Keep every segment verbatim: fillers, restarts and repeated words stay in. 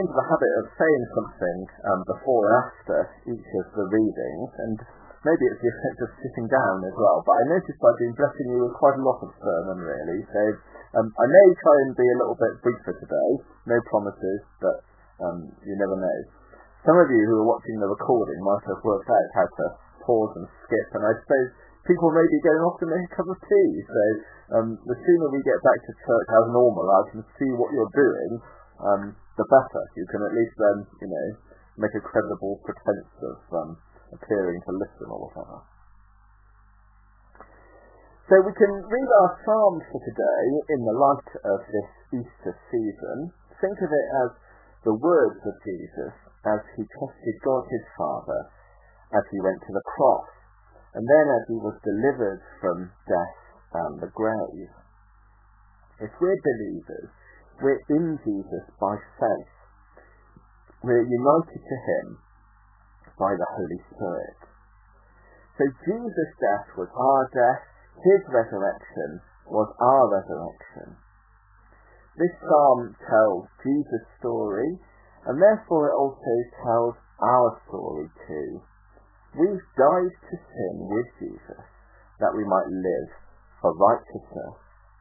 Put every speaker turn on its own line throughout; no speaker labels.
got into the habit of saying something um, before and after each of the readings, and maybe it's the effect of sitting down as well, but I noticed I've been blessing you with quite a lot of sermon, really, so um, I may try and be a little bit briefer today, no promises, but um, you never know. Some of you who are watching the recording might have worked out how to pause and skip, and I suppose people may be going off to make a cup of tea, so um, the sooner we get back to church as normal, I can see what you're doing, um, the better. You can at least then, you know, make a credible pretense of um, appearing to listen or whatever. So we can read our psalm for today in the light of this Easter season. Think of it as the words of Jesus as he trusted God his Father as he went to the cross, and then as he was delivered from death and the grave. If we're believers, we're in Jesus by faith. We're united to him by the Holy Spirit. So Jesus' death was our death, his resurrection was our resurrection. This psalm tells Jesus' story, and therefore it also tells our story too. We've died to sin with Jesus, that we might live for righteousness.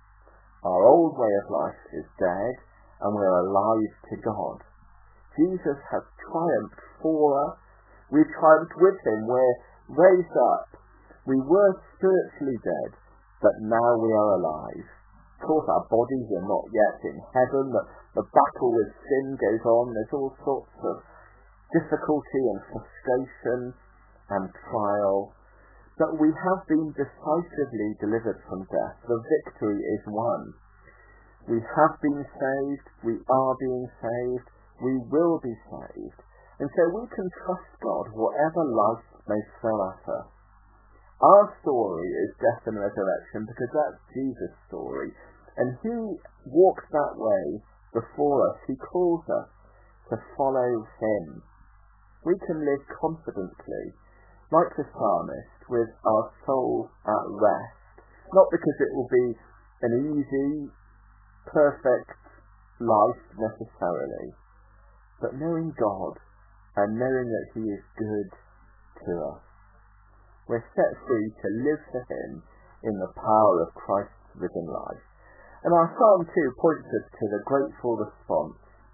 Our old way of life is dead, and we're alive to God. Jesus has triumphed for us. We've triumphed with him. We're raised up. We were spiritually dead, but now we are alive. Of course, our bodies are not yet in heaven. The, the battle with sin goes on. There's all sorts of difficulty and frustration and trial. But we have been decisively delivered from death. The victory is won. We have been saved. We are being saved. We will be saved. And so we can trust God whatever life may throw at us. Our story is death and resurrection because that's Jesus' story. And he walks that way before us. He calls us to follow him. We can live confidently, like the psalmist, with our souls at rest. Not because it will be an easy, perfect life necessarily, but knowing God and knowing that he is good to us. We're set free to live for him in the power of Christ's risen life. And our Psalm two points us to the grateful response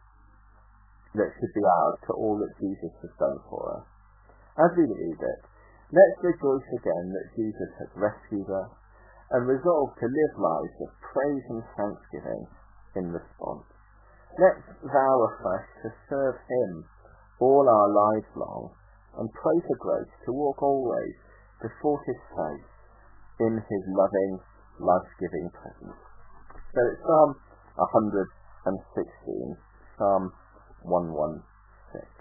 that should be ours to all that Jesus has done for us. As we read it, let's rejoice again that Jesus has rescued us and resolve to live lives of praise and thanksgiving in response. Let's vow afresh to serve him all our lives long and pray for grace to walk always before his face in his loving, life-giving presence. So it's Psalm one hundred sixteen, Psalm one sixteen.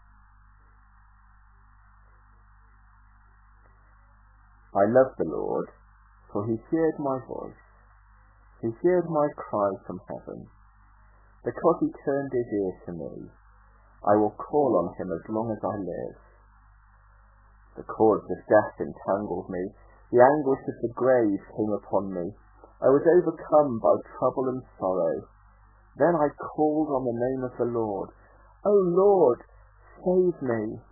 I love the Lord, for he heard my voice. He heard my cry from heaven. Because he turned his ear to me, I will call on him as long as I live. The cords of death entangled me. The anguish of the grave came upon me. I was overcome by trouble and sorrow. Then I called on the name of the Lord. O Lord, save me.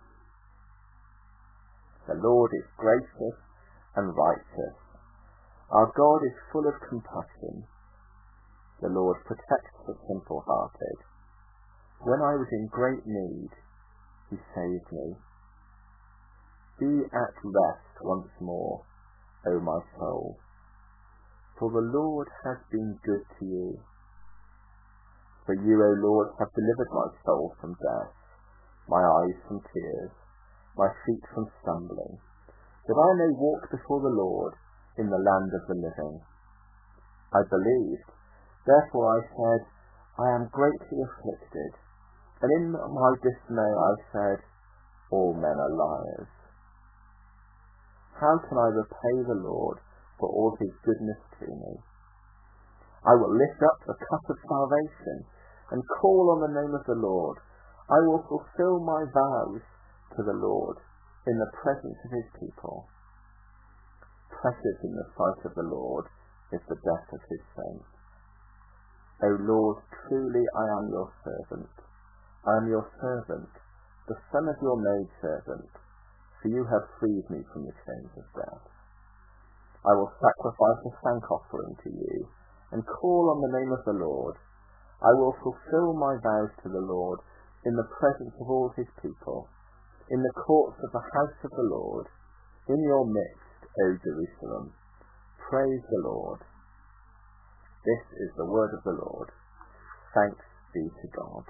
The Lord is gracious and righteous. Our God is full of compassion. The Lord protects the simple-hearted. When I was in great need, he saved me. Be at rest once more, O my soul, for the Lord has been good to you. For you, O Lord, have delivered my soul from death, my eyes from tears, my feet from stumbling, that I may walk before the Lord in the land of the living. I believed, therefore I said, I am greatly afflicted, and in my dismay I said, all men are liars. How can I repay the Lord for all his goodness to me? I will lift up the cup of salvation and call on the name of the Lord. I will fulfill my vows to the Lord in the presence of his people. Precious in the sight of the Lord is the death of his saints. O Lord, truly I am your servant. I am your servant, the son of your maidservant, for you have freed me from the chains of death. I will sacrifice a thank offering to you, and call on the name of the Lord. I will fulfill my vows to the Lord in the presence of all his people, in the courts of the house of the Lord, in your midst, O Jerusalem. Praise the Lord. This is the word of the Lord. Thanks be to God.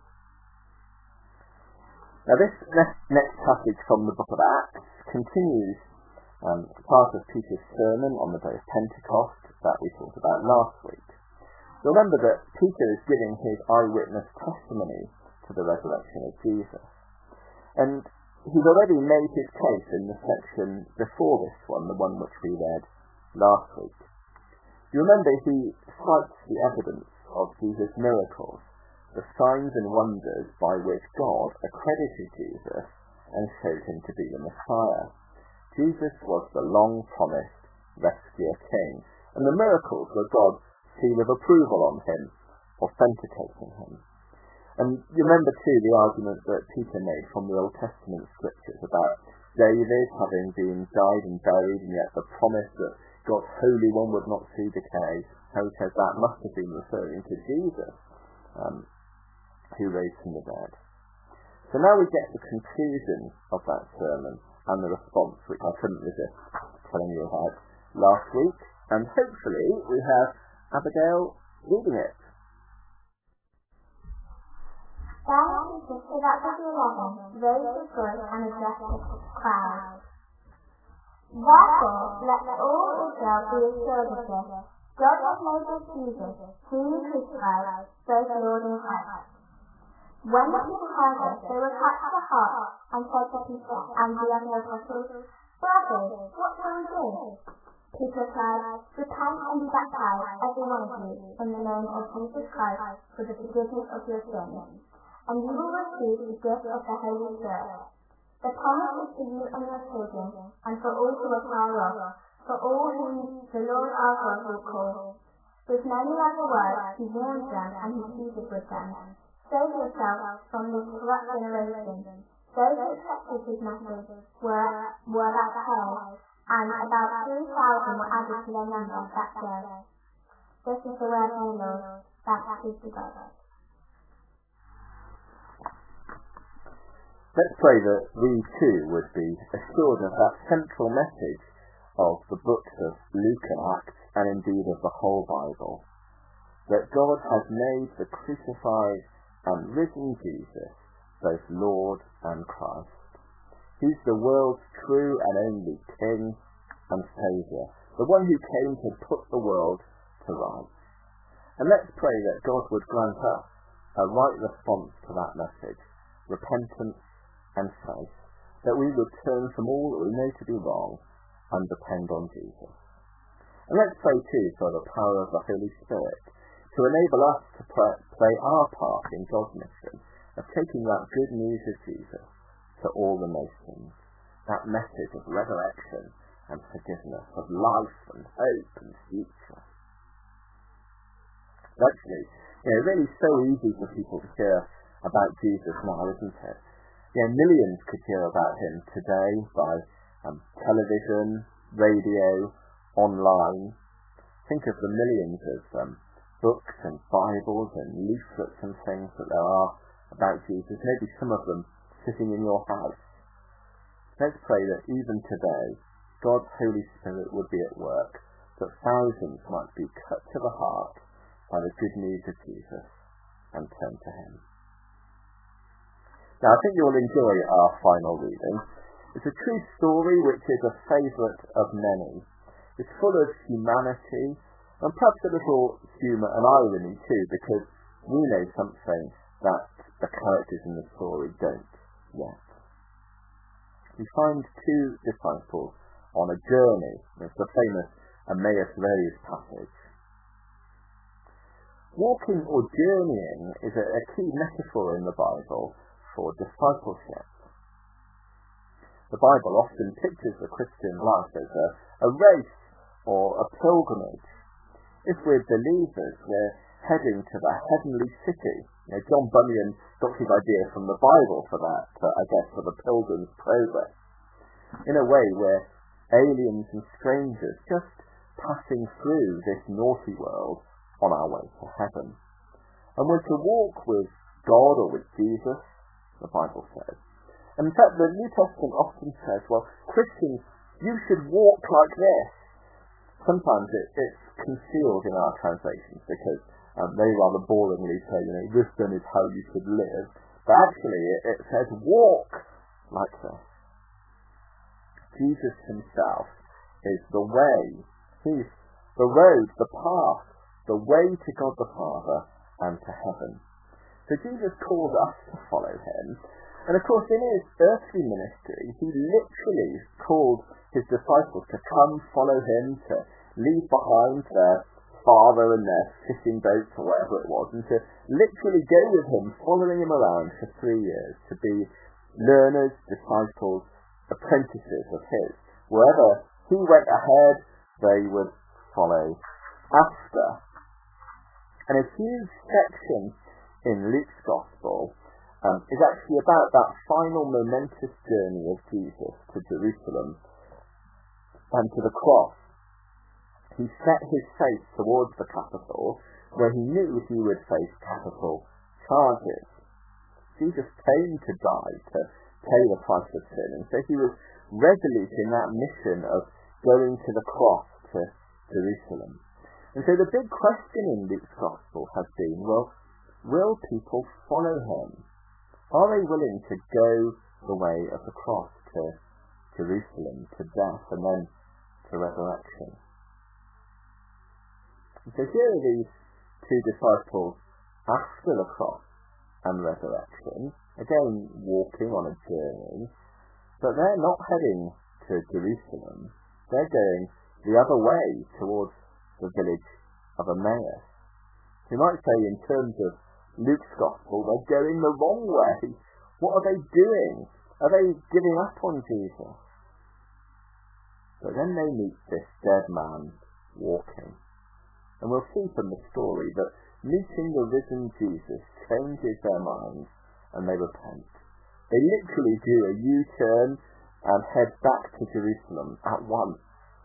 Now this next passage from the book of Acts continues um, part of Peter's sermon on the day of Pentecost that we talked about last week. Remember that Peter is giving his eyewitness testimony to the resurrection of Jesus. And he's already made his case in the section before this one, the one which we read last week. You remember he cites the evidence of Jesus' miracles, the signs and wonders by which God accredited Jesus and showed him to be the Messiah. Jesus was the long-promised rescuer king, and the miracles were God's seal of approval on him, authenticating him. And you remember too the argument that Peter made from the Old Testament scriptures about David having been died and buried, and yet the promise that God's Holy One would not see decay, how he says that must have been referring to Jesus, um, who raised from the dead. So now we get the conclusion of that sermon and the response, which I couldn't resist telling you about last week, and hopefully we have Abigail reading it.
Then Jesus stood up with the eleven, raised his voice and addressed the crowd. Therefore, let all Israel be assured of this. God has made this Jesus, whom you crucified, both Lord and Christ. When the people heard this, they were cut to the heart, and said to Peter and the other apostles, Brothers, what shall we do? Peter replied, Repent and be baptized, every one of you, in the name of Jesus Christ, for the forgiveness of your sins, and you will receive the gift of the Holy Spirit. The promise is for you and your children, and for all who are far off, for all whom the Lord our God will call. With many other words he warns them and he pleaded with them. Save yourselves from this corrupt generation. Those who accepted his message were, were at hell, and about three thousand were added to their number that day. This is the word of the Lord. Thanks be to God.
Let's pray that we too would be assured of that central message of the books of Luke and Acts, and indeed of the whole Bible, that God has made the crucified and risen Jesus both Lord and Christ. He's the world's true and only King and Saviour, the one who came to put the world to rights. And let's pray that God would grant us a right response to that message, repentance and faith, that we would turn from all that we know to be wrong and depend on Jesus. And let's pray too for the power of the Holy Spirit to enable us to play our part in God's mission of taking that good news of Jesus to all the nations, that message of resurrection and forgiveness, of life and hope and future. Actually, you know, really so easy for people to hear about Jesus now, isn't it? You know, millions could hear about him today by um, television, radio, online. Think of the millions of um, books and Bibles and leaflets and things that there are about Jesus, maybe some of them sitting in your house. Let's pray that even today, God's Holy Spirit would be at work, that thousands might be cut to the heart by the good news of Jesus and turn to him. Now, I think you'll enjoy our final reading. It's a true story which is a favourite of many. It's full of humanity and perhaps a little humour and irony too, because we know something that the characters in the story don't yet. We find two disciples on a journey. It's the famous Emmaus Road passage. Walking or journeying is a, a key metaphor in the Bible for discipleship. The Bible often pictures the Christian life as a, a race or a pilgrimage. If we're believers, we're heading to the heavenly city You know, John Bunyan got his idea from the Bible for that, uh, I guess, for the Pilgrim's Progress. In a way, we're aliens and strangers just passing through this naughty world on our way to heaven. And we're to walk with God or with Jesus, the Bible says. And in fact, the New Testament often says, well, Christians, you should walk like this. Sometimes it, it's concealed in our translations because um, they rather boringly say, you know, this then is how you should live. But actually it, it says walk like this. Jesus himself is the way. He's the road, the path, the way to God the Father and to heaven. So Jesus calls us to follow him. And of course in his earthly ministry he literally called his disciples to come follow him, to leave behind their father and their fishing boats or whatever it was, and to literally go with him, following him around for three years, to be learners, disciples, apprentices of his. Wherever he went ahead, they would follow after. And a huge section in Luke's Gospel um, is actually about that final momentous journey of Jesus to Jerusalem and to the cross. He set his face towards the capital, where he knew he would face capital charges. Jesus came to die, to pay the price of sin, and so he was resolute in that mission of going to the cross to Jerusalem. And so the big question in Luke's Gospel has been, well, will people follow him? Are they willing to go the way of the cross to Jerusalem, to death, and then to resurrection? And so here are these two disciples after the cross and resurrection, again walking on a journey, but they're not heading to Jerusalem. They're going the other way towards the village of Emmaus. You might say in terms of Luke's Gospel, they're going the wrong way. What are they doing? Are they giving up on Jesus? But then they meet this dead man walking. And we'll see from the story that meeting the risen Jesus changes their minds and they repent. They literally do a U-turn and head back to Jerusalem at once.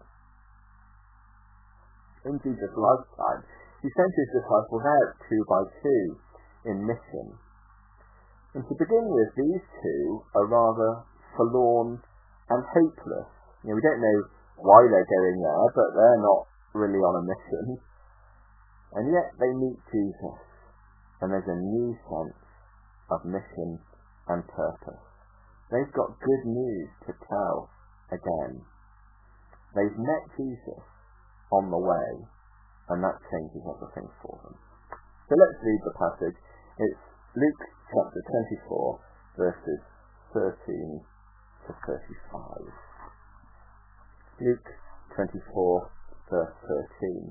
In Jesus' lifetime, he sent his disciples out two by two in mission. And to begin with, these two are rather forlorn and hopeless. You know, we don't know why they're going there, but they're not really on a mission. And yet they meet Jesus, and there's a new sense of mission and purpose. They've got good news to tell again. They've met Jesus on the way, and that changes everything for them. So let's read the passage. It's Luke chapter twenty-four, verses thirteen to thirty-five. Luke twenty-four, verse thirteen.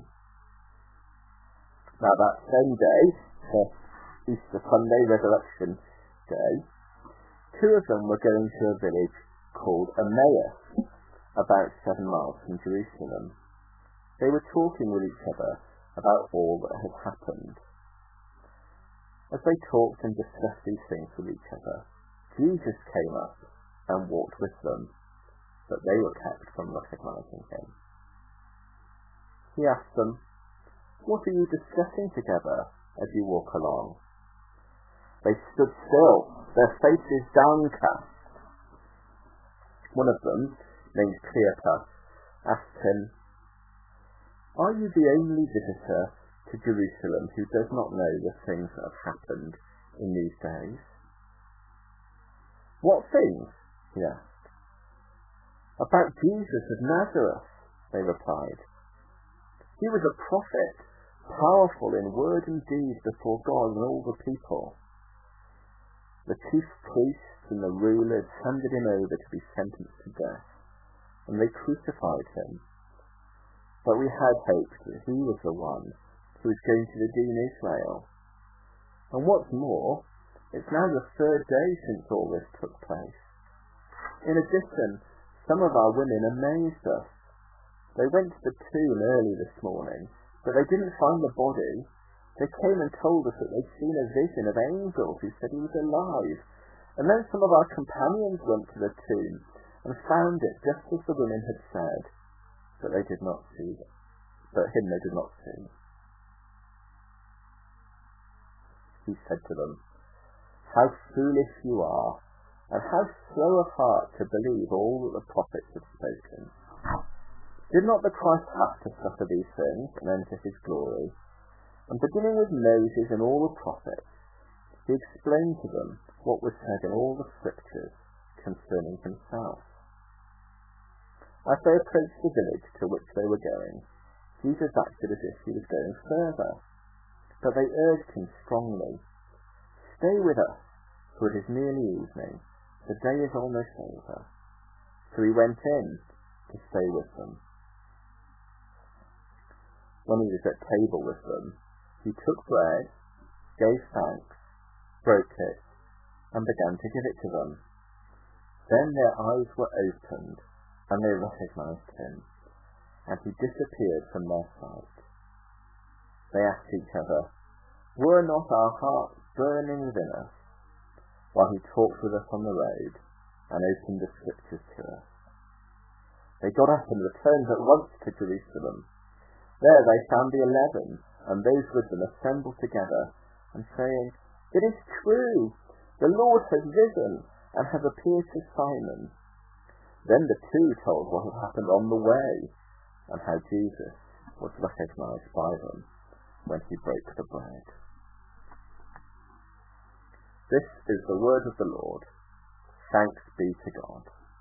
Now that same day, Easter Sunday, Resurrection Day, two of them were going to a village called Emmaus, about seven miles from Jerusalem. They were talking with each other about all that had happened. As they talked and discussed these things with each other, Jesus came up and walked with them, but they were kept from recognizing him. He asked them, "What are you discussing together as you walk along?" They stood still, their faces downcast. One of them, named Cleopas, asked him, "Are you the only visitor to Jerusalem who does not know the things that have happened in these days?" "What things?" he asked. "About Jesus of Nazareth," they replied. "He was a prophet, powerful in word and deed before God and all the people. The chief priests and the rulers handed him over to be sentenced to death, and they crucified him. But we had hoped that he was the one who was going to redeem Israel. And what's more, it's now the third day since all this took place. In addition, some of our women amazed us. They went to the tomb early this morning, but they didn't find the body, They came and told us that they'd seen a vision of angels who said he was alive. And then some of our companions went to the tomb and found it just as the women had said, but they did not see it. But him they did not see. He said to them, "How foolish you are, and how slow of heart to believe all that the prophets have spoken. Did not the Christ have to suffer these things and enter his glory? And beginning with Moses and all the prophets, he explained to them what was said in all the scriptures concerning himself." As they approached the village to which they were going, Jesus acted as if he was going further, but they urged him strongly, "Stay with us, for it is nearly evening. The day is almost over." So he went in to stay with them. When he was at table with them, he took bread, gave thanks, broke it, and began to give it to them. Then their eyes were opened, and they recognized him, and he disappeared from their sight. They asked each other, "Were not our hearts burning within us while he talked with us on the road and opened the scriptures to us?" They got up and returned at once to Jerusalem. There they found the eleven and those with them assembled together, and saying, "It is true, the Lord has risen and has appeared to Simon." Then the two told what had happened on the way, and how Jesus was recognized by them when he broke the bread. This is the word of the Lord. Thanks be to God.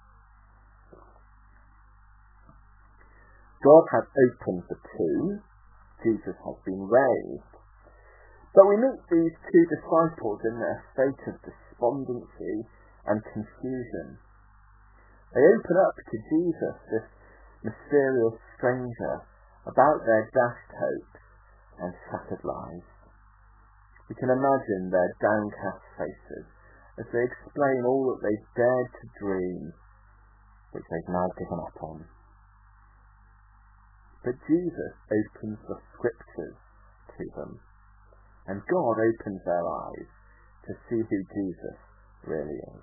God has opened the tomb. Jesus has been raised. But we meet these two disciples in their state of despondency and confusion. They open up to Jesus, this mysterious stranger, about their dashed hopes and shattered lives. We can imagine their downcast faces as they explain all that they've dared to dream, which they've now given up on. But Jesus opens the scriptures to them, and God opens their eyes to see who Jesus really is.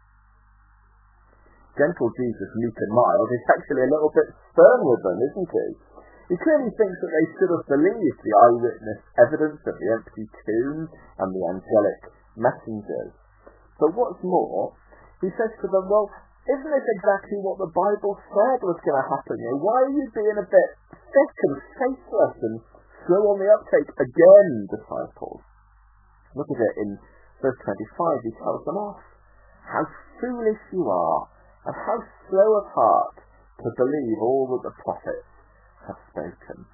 Gentle Jesus, meek and mild, is actually a little bit stern with them, isn't he? He clearly thinks that they should have believed the eyewitness evidence of the empty tomb and the angelic messengers. But what's more, he says to them, "Well, isn't this exactly what the Bible said was going to happen? You know, why are you being a bit thick and faithless and slow on the uptake again, disciples?" Look at it in verse twenty-five. He tells them off. "How foolish you are, and how slow of heart to believe all that the prophets have spoken."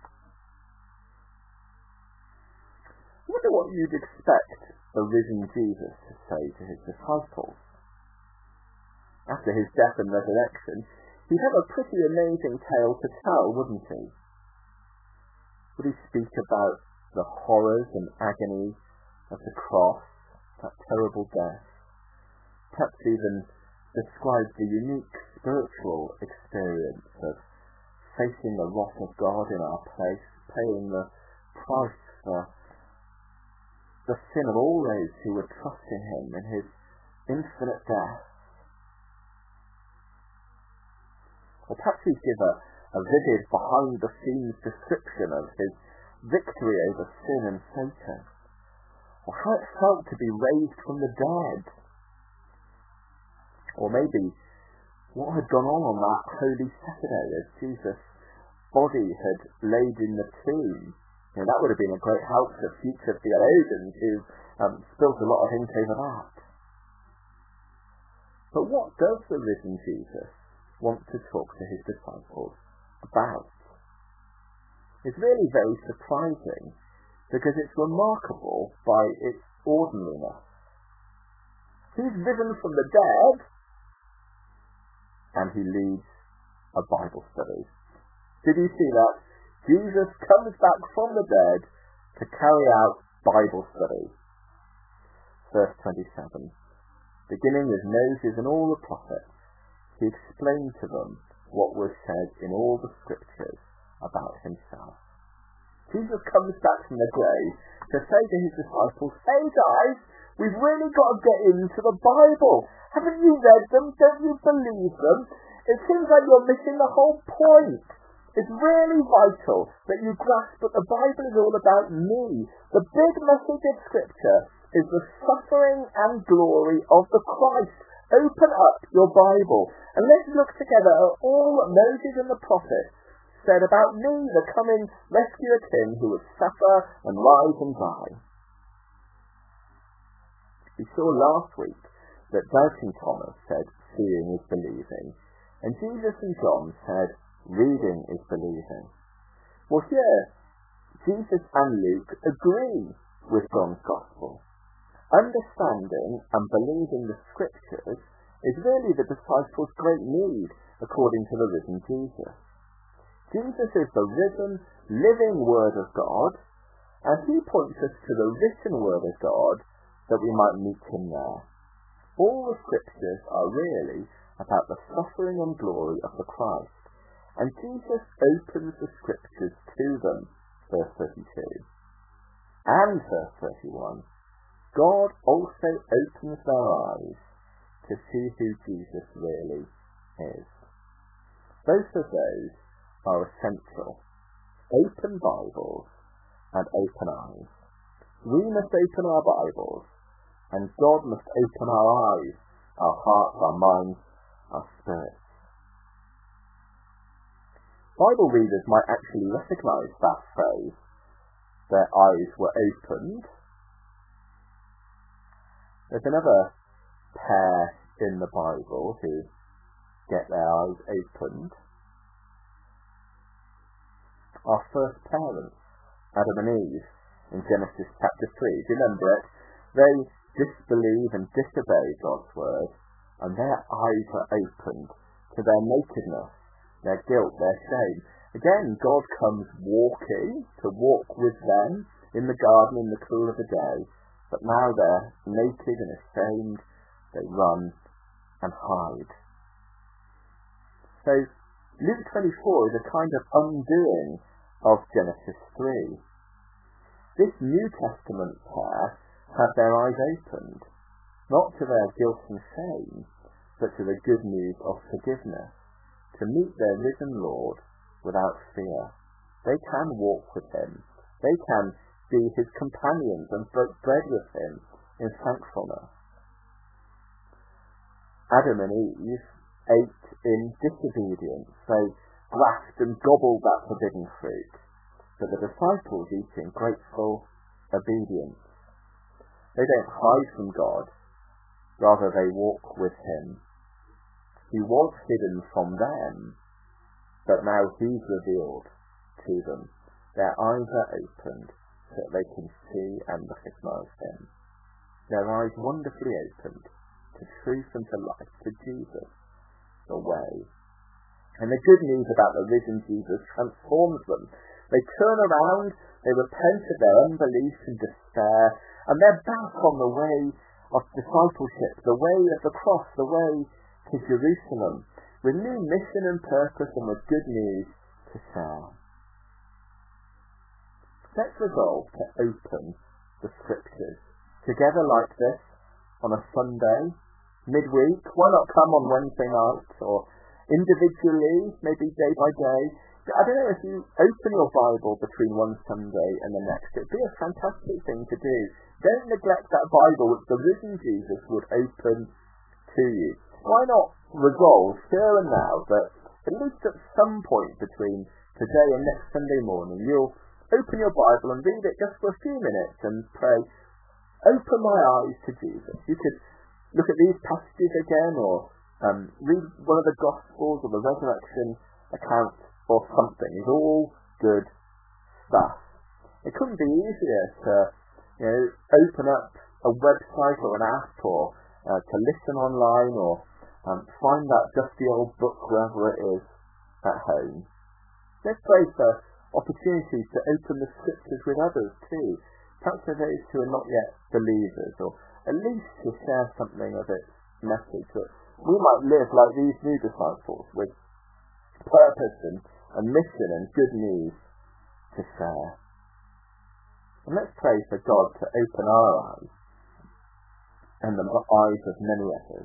I wonder what you'd expect a risen Jesus to say to his disciples. After his death and resurrection, he'd have a pretty amazing tale to tell, wouldn't he? Would he speak about the horrors and agony of the cross, that terrible death? Perhaps even describe the unique spiritual experience of facing the wrath of God in our place, paying the price for the sin of all those who would trust in him in his infinite death. Or perhaps he'd give a, a vivid behind-the-scenes description of his victory over sin and Satan, or how it felt to be raised from the dead. Or maybe what had gone on on that Holy Saturday as Jesus' body had laid in the tomb. You know, that would have been a great help to future theologians who um, spilt a lot of ink over that. But what does the risen Jesus want to talk to his disciples about? It's really very surprising, because it's remarkable by its ordinariness. He's risen from the dead, and he leads a Bible study. Did you see that? Jesus comes back from the dead to carry out Bible study. Verse twenty-seven. Beginning with Moses and all the prophets, he explained to them what was said in all the scriptures about himself. Jesus comes back from the grave to say to his disciples, hey guys, we've really got to get into the Bible. Haven't you read them? Don't you believe them? It seems like you're missing the whole point. It's really vital that you grasp that the Bible is all about me. The big message of Scripture is the suffering and glory of the Christ. Open up your Bible and let's look together at all that Moses and the prophets said about me, the coming rescuer King who would suffer and rise and die. We saw last week that doubting Thomas said, seeing is believing, and Jesus and John said, reading is believing. Well, here, Jesus and Luke agree with John's Gospel. Understanding and believing the Scriptures is really the disciples' great need, according to the risen Jesus. Jesus is the risen, living Word of God, and he points us to the written Word of God that we might meet him there. All the Scriptures are really about the suffering and glory of the Christ, and Jesus opens the Scriptures to them, verse thirty-two. And verse thirty-one, God also opens their eyes to see who Jesus really is. Both of those are essential. Open Bibles and open eyes. We must open our Bibles, and God must open our eyes, our hearts, our minds, our spirits. Bible readers might actually recognise that phrase, their eyes were opened. There's another pair in the Bible who get their eyes opened. Our first parents, Adam and Eve, in Genesis chapter three. Do you remember it? They disbelieve and disobey God's word, and their eyes are opened to their nakedness, their guilt, their shame. Again, God comes walking to walk with them in the garden in the cool of the day, but now they're naked and ashamed. They run and hide. So Luke twenty-four is a kind of undoing of Genesis three. This New Testament pair have their eyes opened, not to their guilt and shame, but to the good news of forgiveness, to meet their risen Lord without fear. They can walk with him. They can be his companions and break bread with him in thankfulness. Adam and Eve ate in disobedience. They grasped and gobbled that forbidden fruit, but the disciples eat in grateful obedience. They don't hide from God, rather they walk with him. He was hidden from them, but now he's revealed to them. Their eyes are opened so that they can see and recognize him. Their eyes wonderfully opened to truth and to life, to Jesus, the way. And the good news about the risen Jesus transforms them. They turn around, they repent of their unbelief and despair, and they're back on the way of discipleship, the way of the cross, the way to Jerusalem, with new mission and purpose and with good news to share. Let's resolve to open the Scriptures together like this on a Sunday, midweek. Why not come on Wednesday night, or individually, maybe day by day? I don't know, if you open your Bible between one Sunday and the next, it'd be a fantastic thing to do. Don't neglect that Bible which the risen Jesus would open to you. Why not resolve here and now that at least at some point between today and next Sunday morning you'll open your Bible and read it just for a few minutes and pray, open my eyes to Jesus. You could look at these passages again, or um, read one of the Gospels or the resurrection account or something. It's all good stuff. It couldn't be easier to, you know, open up a website or an app, or uh, to listen online, or um, find that dusty old book wherever it is at home. Let's pray for opportunities to open the Scriptures with others too, perhaps for those who are not yet believers, or at least to share something of its message, that we might live like these new disciples with purpose and, and mission and good news to share. And let's pray for God to open our eyes and the eyes of many others.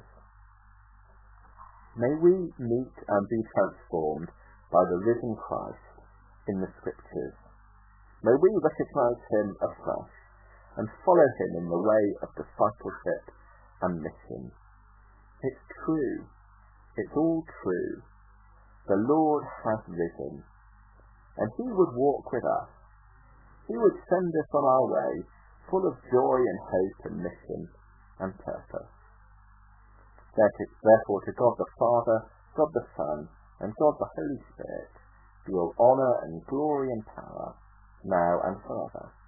May we meet and be transformed by the risen Christ in the Scriptures. May we recognise him afresh and follow him in the way of discipleship and mission. It's true. It's all true. The Lord has risen, and he would walk with us. He would send us on our way, full of joy and hope and mission and purpose. Therefore, to God the Father, God the Son, and God the Holy Spirit be all honour and glory and power, now and forever.